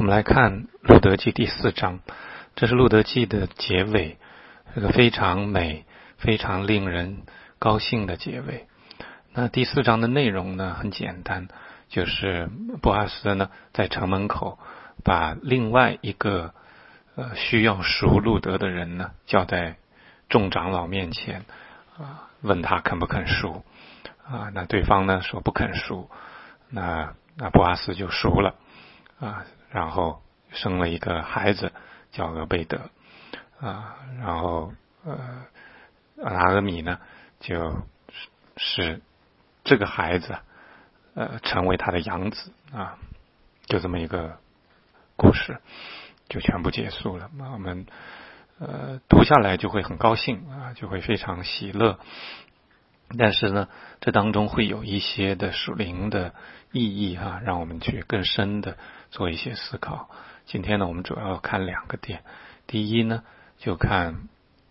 我们来看路德记第4章，这是路德记的结尾，这个非常美、非常令人高兴的结尾。那第4章的内容呢很简单，就是波阿斯呢在城门口把另外一个需要赎路德的人呢叫在众长老面前问他肯不肯赎那对方呢说不肯赎，那波阿斯就赎了然后生了一个孩子叫俄贝德然后拿俄米呢就是这个孩子成为他的养子就这么一个故事就全部结束了。我们读下来就会很高兴就会非常喜乐，但是呢这当中会有一些的属灵的意义让我们去更深的做一些思考。今天呢我们主要看2个点。第一呢就看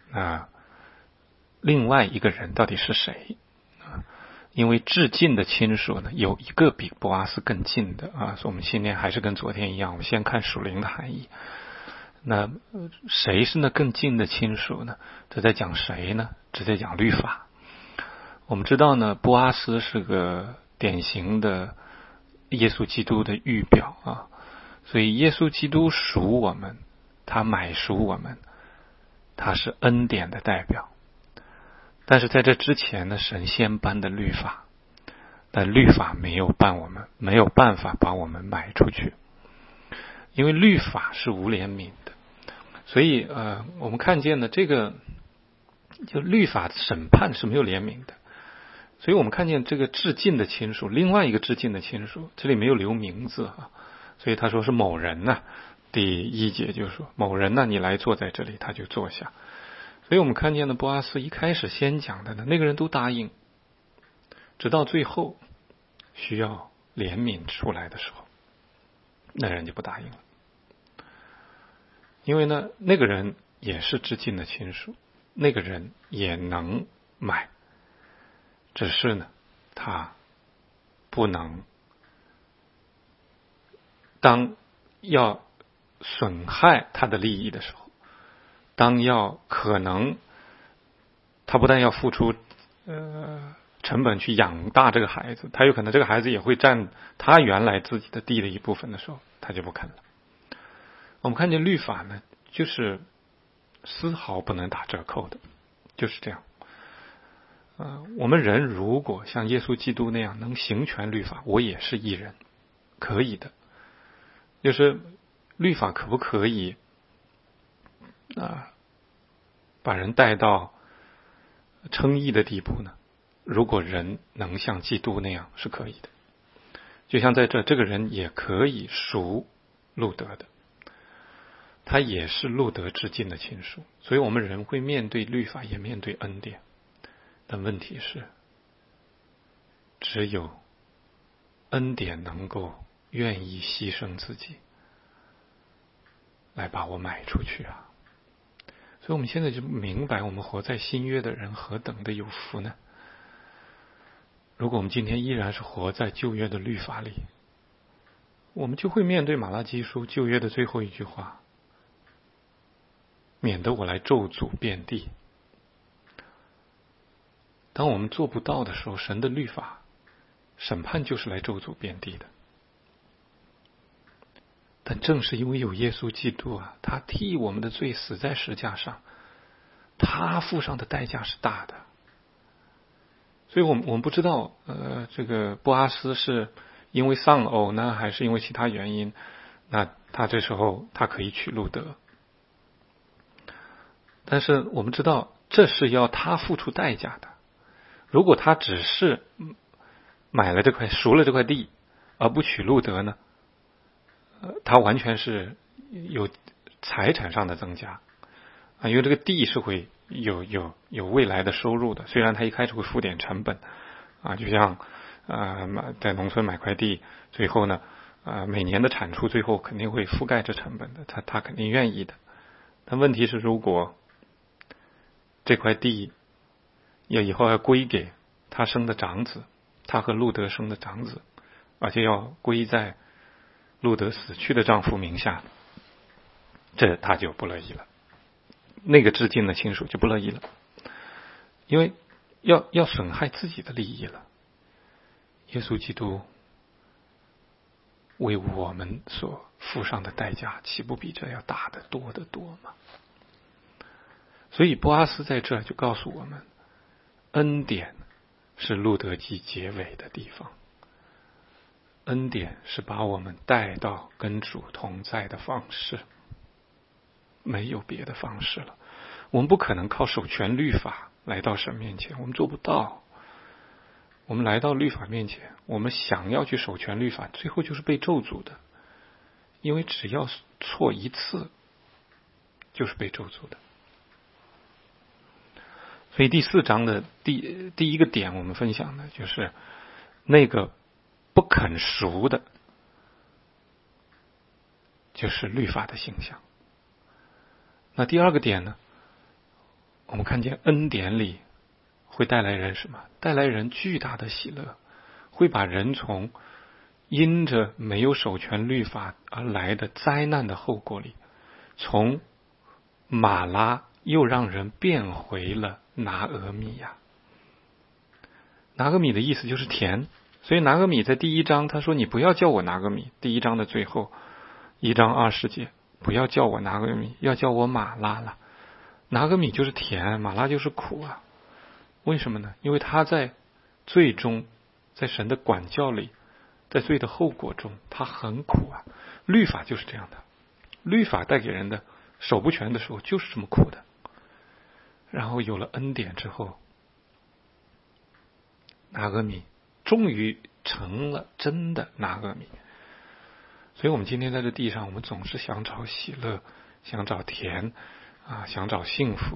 另外一个人到底是谁因为至近的亲属呢有一个比波阿斯更近的所以我们今天还是跟昨天一样，我们先看属灵的含义。那谁是那更近的亲属呢？这在讲谁呢？这在讲律法。我们知道呢波阿斯是个典型的耶稣基督的预表所以耶稣基督赎我们，他买赎我们，他是恩典的代表。但是在这之前呢神先颁的律法，但律法没有办法把我们买出去，因为律法是无怜悯的。所以我们看见呢这个就律法审判是没有怜悯的。所以我们看见这个至近的亲属，另外一个至近的亲属，这里没有留名字所以他说是某人第1节就说某人你来坐在这里，他就坐下。所以我们看见的波阿斯一开始先讲的那个人都答应，直到最后需要怜悯出来的时候，那人就不答应了。因为呢那个人也是至近的亲属，那个人也能买，只是呢他不能，当要损害他的利益的时候，当要可能他不但要付出成本去养大这个孩子，他有可能这个孩子也会占他原来自己的地的一部分的时候，他就不肯了。我们看见律法呢就是丝毫不能打折扣的，就是这样我们人如果像耶稣基督那样能行全律法，我也是义人，可以的。就是律法可不可以把人带到称义的地步呢？如果人能像基督那样是可以的。就像在这个人也可以赎路德的，他也是路德至近的亲属。所以我们人会面对律法，也面对恩典。但问题是，只有恩典能够愿意牺牲自己来把我买出去所以我们现在就明白，我们活在新约的人何等的有福呢？如果我们今天依然是活在旧约的律法里，我们就会面对马拉基书旧约的最后一句话，免得我来咒诅遍地。当我们做不到的时候，神的律法审判就是来咒诅遍地的。但正是因为有耶稣基督他替我们的罪死在十架上，他付上的代价是大的。所以我们不知道这个波阿斯是因为丧偶呢，还是因为其他原因，那他这时候他可以娶路德。但是我们知道这是要他付出代价的。如果他只是赎了这块地而不娶路德呢，他完全是有财产上的增加因为这个地是会有未来的收入的。虽然他一开始会付点成本就像在农村买块地，最后呢每年的产出最后肯定会覆盖这成本的，他肯定愿意的。但问题是，如果这块地以后要归给他生的长子，他和路德生的长子，而且要归在路德死去的丈夫名下，这他就不乐意了，那个至近的亲属就不乐意了，因为要损害自己的利益了。耶稣基督为我们所付上的代价，岂不比这要大得多得多吗？所以波阿斯在这就告诉我们，恩典是路德记结尾的地方，恩典是把我们带到跟主同在的方式，没有别的方式了。我们不可能靠守全律法来到神面前，我们做不到。我们来到律法面前，我们想要去守全律法，最后就是被咒诅的，因为只要错一次就是被咒诅的。所以第4章的第一个点我们分享的就是那个不肯赎的，就是律法的形象。那第2个点呢，我们看见恩典里会带来人什么？带来人巨大的喜乐，会把人从因着没有守全律法而来的灾难的后果里，从马拉又让人变回了拿俄米呀。拿俄米的意思就是甜，所以拿俄米在第1章他说你不要叫我拿俄米，第1章的最后1章20节，不要叫我拿俄米，要叫我马拉了。拿俄米就是甜，马拉就是苦啊。为什么呢？因为他在罪中，在神的管教里，在罪的后果中，他很苦啊。律法就是这样的，律法带给人的守不全的时候就是这么苦的。然后有了恩典之后，拿俄米终于成了真的拿俄米。所以我们今天在这地上，我们总是想找喜乐，想找甜啊，想找幸福。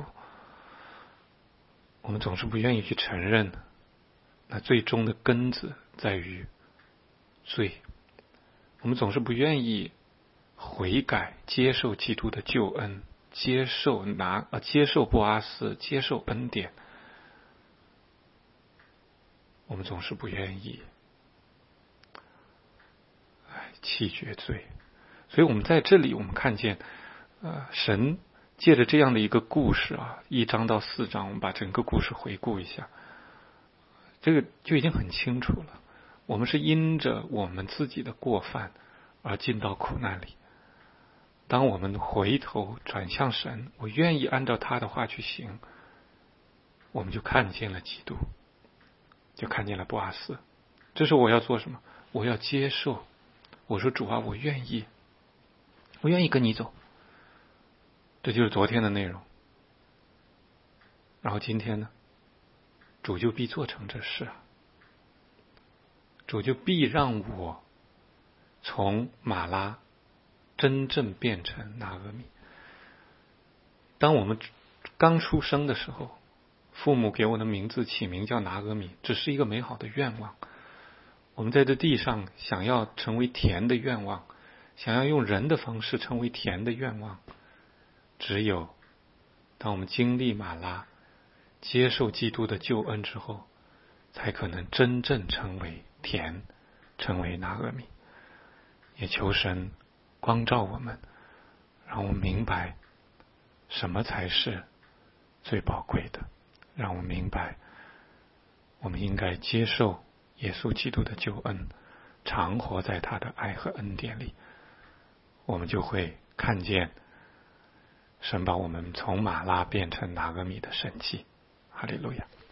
我们总是不愿意去承认，那最终的根子在于罪。我们总是不愿意悔改，接受基督的救恩，接受波阿斯，接受恩典。我们总是不愿意弃绝罪。所以我们在这里我们看见神借着这样的一个故事啊，1章到4章，我们把整个故事回顾一下，这个就已经很清楚了。我们是因着我们自己的过犯而进到苦难里。当我们回头转向神，我愿意按照他的话去行，我们就看见了基督，就看见了波阿斯。这是我要做什么？我要接受。我说主啊，我愿意跟你走。这就是昨天的内容。然后今天呢，主就必做成这事啊，主就必让我从马拉真正变成拿俄米。当我们刚出生的时候，父母给我的名字起名叫拿俄米，只是一个美好的愿望。我们在这地上想要成为甜的愿望，想要用人的方式成为甜的愿望，只有当我们经历马拉，接受基督的救恩之后，才可能真正成为甜，成为拿俄米。也求神光照我们，让我们明白什么才是最宝贵的，让我们明白我们应该接受耶稣基督的救恩，常活在他的爱和恩典里，我们就会看见神把我们从马拉变成拿俄米的神迹。哈利路亚。